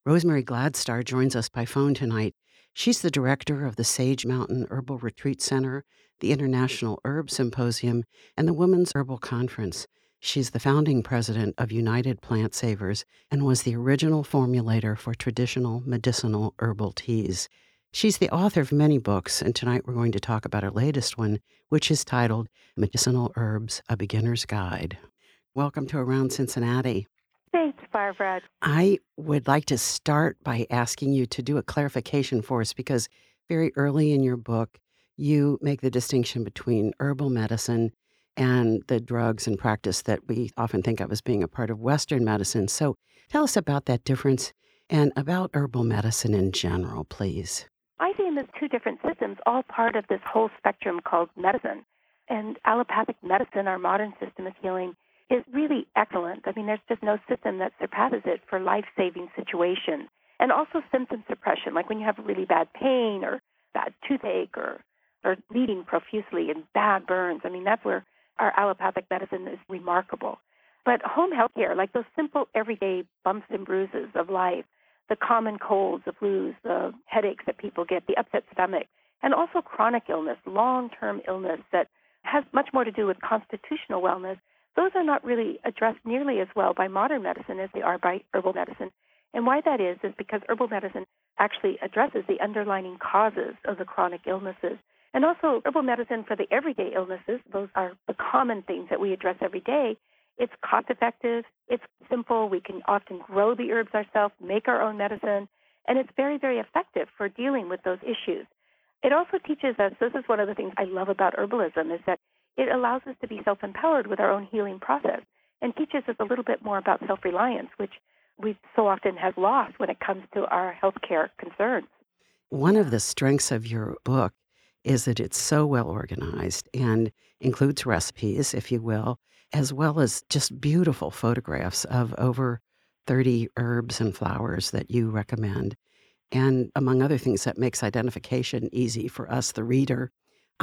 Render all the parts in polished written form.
Rosemary Gladstar joins us by phone tonight. She's the director of the Sage Mountain Herbal Retreat Center, the International Herb Symposium, and the Women's Herbal Conference. She's the founding president of United Plant Savers and was the original formulator for traditional medicinal herbal teas. She's the author of many books, and tonight we're going to talk about her latest one, which is titled Medicinal Herbs, A Beginner's Guide. Welcome to Around Cincinnati. Thanks, Barbara. I would like to start by asking you to do a clarification for us because very early in your book, you make the distinction between herbal medicine and the drugs and practice that we often think of as being a part of Western medicine. So tell us about that difference and about herbal medicine in general, please. I see them as two different systems, all part of this whole spectrum called medicine. And allopathic medicine, our modern system of healing, is really excellent. I mean, there's just no system that surpasses it for life-saving situations. And also symptom suppression, like when you have really bad pain or bad toothache or bleeding profusely and bad burns. I mean, that's where our allopathic medicine is remarkable. But home health care, like those simple everyday bumps and bruises of life, the common colds, the flus, the headaches that people get, the upset stomach, and also chronic illness, long-term illness that has much more to do with constitutional wellness, those are not really addressed nearly as well by modern medicine as they are by herbal medicine. And why that is because herbal medicine actually addresses the underlying causes of the chronic illnesses. And also herbal medicine for the everyday illnesses, those are the common things that we address every day. It's cost-effective, it's simple, we can often grow the herbs ourselves, make our own medicine, and it's very, very effective for dealing with those issues. It also teaches us, this is one of the things I love about herbalism, is that it allows us to be self-empowered with our own healing process and teaches us a little bit more about self-reliance, which we so often have lost when it comes to our healthcare concerns. One of the strengths of your book is that it's so well organized and includes recipes, if you will, as well as just beautiful photographs of over 30 herbs and flowers that you recommend. And among other things, that makes identification easy for us, the reader.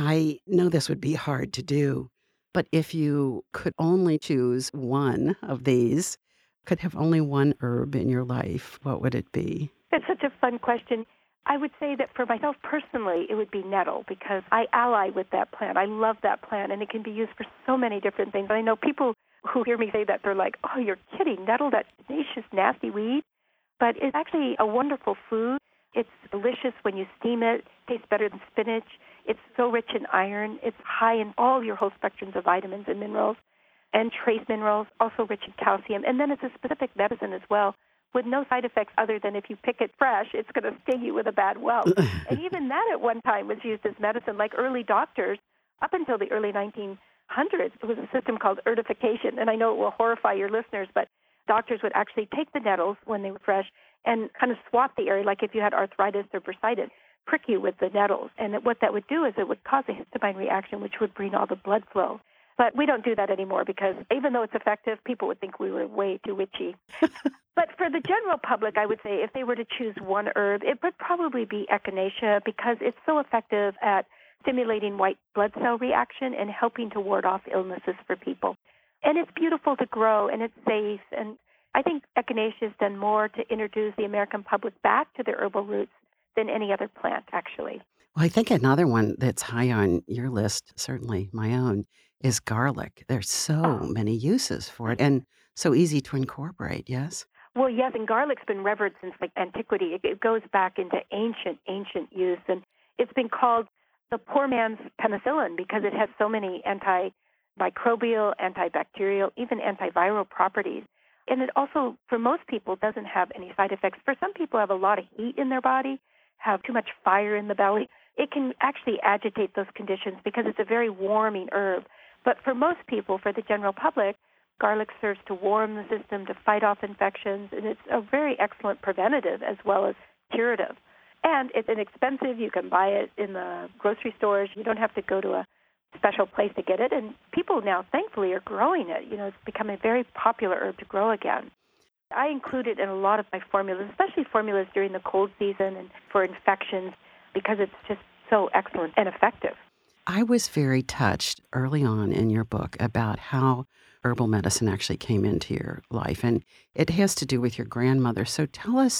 I know this would be hard to do, but if you could only choose one of these, could have only one herb in your life, what would it be? It's such a fun question. I would say that for myself personally, it would be nettle because I ally with that plant. I love that plant, and it can be used for so many different things. I know people who hear me say that, they're like, oh, you're kidding, nettle, that tenacious, nasty weed? But it's actually a wonderful food. It's delicious when you steam it. It tastes better than spinach. It's so rich in iron. It's high in all your whole spectrums of vitamins and minerals and trace minerals, also rich in calcium. And then it's a specific medicine as well with no side effects other than if you pick it fresh, it's going to sting you with a bad welt. And even that at one time was used as medicine, like early doctors, up until the early 1900s, it was a system called erdification. And I know it will horrify your listeners, but doctors would actually take the nettles when they were fresh and kind of swap the area, like if you had arthritis or bursitis, prick you with the nettles. And what that would do is it would cause a histamine reaction, which would bring all the blood flow. But we don't do that anymore because even though it's effective, people would think we were way too witchy. But for the general public, I would say if they were to choose one herb, it would probably be echinacea because it's so effective at stimulating white blood cell reaction and helping to ward off illnesses for people. And it's beautiful to grow, and it's safe. And I think echinacea has done more to introduce the American public back to their herbal roots than any other plant, actually. Well, I think another one that's high on your list, certainly my own, is garlic. There's so many uses for it and so easy to incorporate, yes? Well, yes, and garlic's been revered since antiquity. It goes back into ancient use, and it's been called the poor man's penicillin because it has so many antimicrobial, antibacterial, even antiviral properties. And it also, for most people, doesn't have any side effects. For some people who have a lot of heat in their body, have too much fire in the belly, it can actually agitate those conditions because it's a very warming herb. But for most people, for the general public, garlic serves to warm the system, to fight off infections, and it's a very excellent preventative as well as curative. And it's inexpensive. You can buy it in the grocery stores. You don't have to go to a special place to get it. And people now, thankfully, are growing it. It's become a very popular herb to grow again. I include it in a lot of my formulas, especially formulas during the cold season and for infections, because it's just so excellent and effective. I was very touched early on in your book about how herbal medicine actually came into your life, and it has to do with your grandmother. So tell us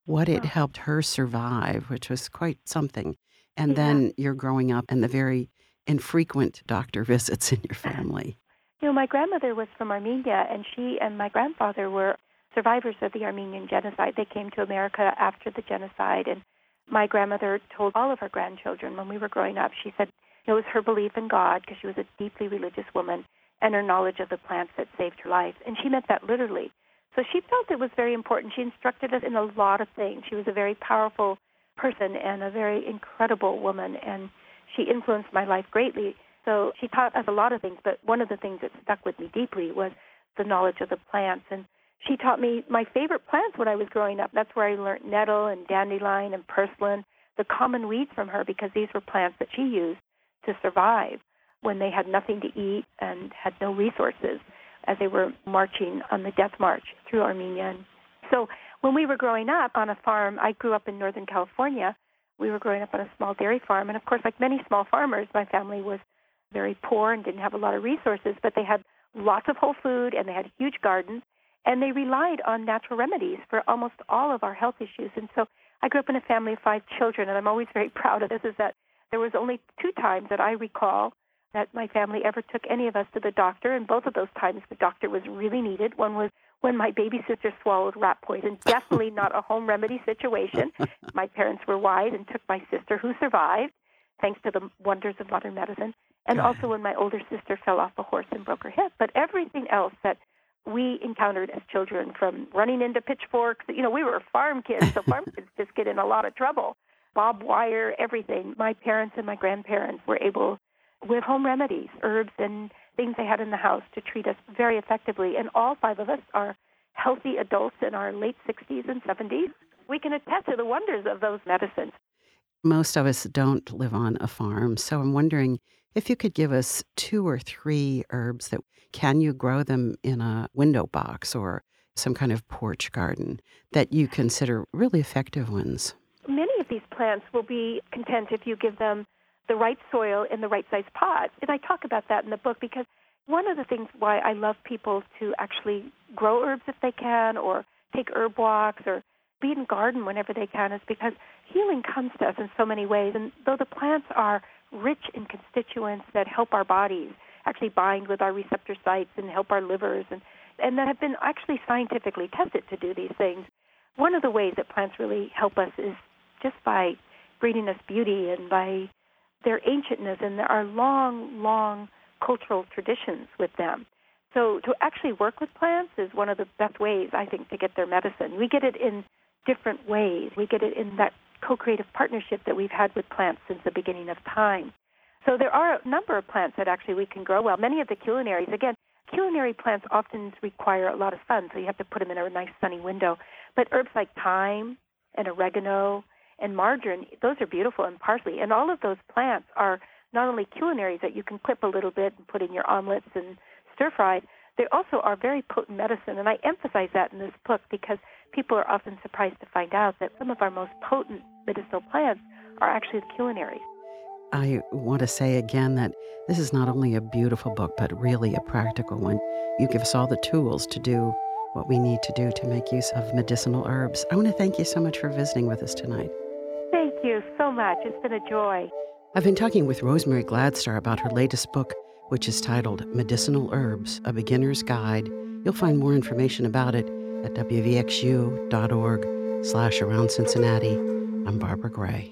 what it Oh, helped her survive, which was quite something. And yeah. then you're growing up and the very infrequent doctor visits in your family. My grandmother was from Armenia, and she and my grandfather were survivors of the Armenian genocide. They came to America after the genocide, and my grandmother told all of her grandchildren when we were growing up, she said it was her belief in God, because she was a deeply religious woman, and her knowledge of the plants that saved her life. And she meant that literally. So she felt it was very important. She instructed us in a lot of things. She was a very powerful person and a very incredible woman, and she influenced my life greatly. So she taught us a lot of things, but one of the things that stuck with me deeply was the knowledge of the plants. And she taught me my favorite plants when I was growing up. That's where I learned nettle and dandelion and purslane, the common weeds from her, because these were plants that she used to survive when they had nothing to eat and had no resources as they were marching on the death march through Armenia. And so when we were growing up on a farm, I grew up in Northern California. We were growing up on a small dairy farm. And of course, like many small farmers, my family was very poor and didn't have a lot of resources, but they had lots of whole food and they had huge gardens, and they relied on natural remedies for almost all of our health issues. And so I grew up in a family of 5 children, and I'm always very proud of this, is that there was only 2 times that I recall that my family ever took any of us to the doctor, and both of those times the doctor was really needed. One was when my baby sister swallowed rat poison, definitely not a home remedy situation. My parents were wise and took my sister, who survived, thanks to the wonders of modern medicine, and also Good. when my older sister fell off a horse and broke her hip. But everything else that we encountered as children, from running into pitchforks, we were farm kids, so farm kids just get in a lot of trouble. Barbed wire, everything. My parents and my grandparents were able, with home remedies, herbs and things they had in the house, to treat us very effectively. And all 5 of us are healthy adults in our late 60s and 70s. We can attest to the wonders of those medicines. Most of us don't live on a farm, so I'm wondering if you could give us 2 or 3 herbs that can you grow them in a window box or some kind of porch garden that you consider really effective ones? Many of these plants will be content if you give them the right soil in the right size pot. And I talk about that in the book, because one of the things why I love people to actually grow herbs if they can, or take herb walks, or be in garden whenever they can, is because healing comes to us in so many ways. And though the plants are rich in constituents that help our bodies actually bind with our receptor sites and help our livers, and that have been actually scientifically tested to do these things, one of the ways that plants really help us is just by bringing us beauty, and by their ancientness, and there are long, long cultural traditions with them. So to actually work with plants is one of the best ways, I think, to get their medicine. We get it in different ways. We get it in that co-creative partnership that we've had with plants since the beginning of time. So there are a number of plants that actually we can grow well. Many of the culinaries, again, culinary plants often require a lot of sun, so you have to put them in a nice sunny window. But herbs like thyme and oregano and marjoram, those are beautiful, and parsley. And all of those plants are not only culinaries that you can clip a little bit and put in your omelets and stir-fried, they also are very potent medicine. And I emphasize that in this book because people are often surprised to find out that some of our most potent medicinal plants are actually the culinaries. I want to say again that this is not only a beautiful book, but really a practical one. You give us all the tools to do what we need to do to make use of medicinal herbs. I want to thank you so much for visiting with us tonight. Thank you so much. It's been a joy. I've been talking with Rosemary Gladstar about her latest book, which is titled Medicinal Herbs, A Beginner's Guide. You'll find more information about it at wvxu.org/Around Cincinnati. I'm Barbara Gray.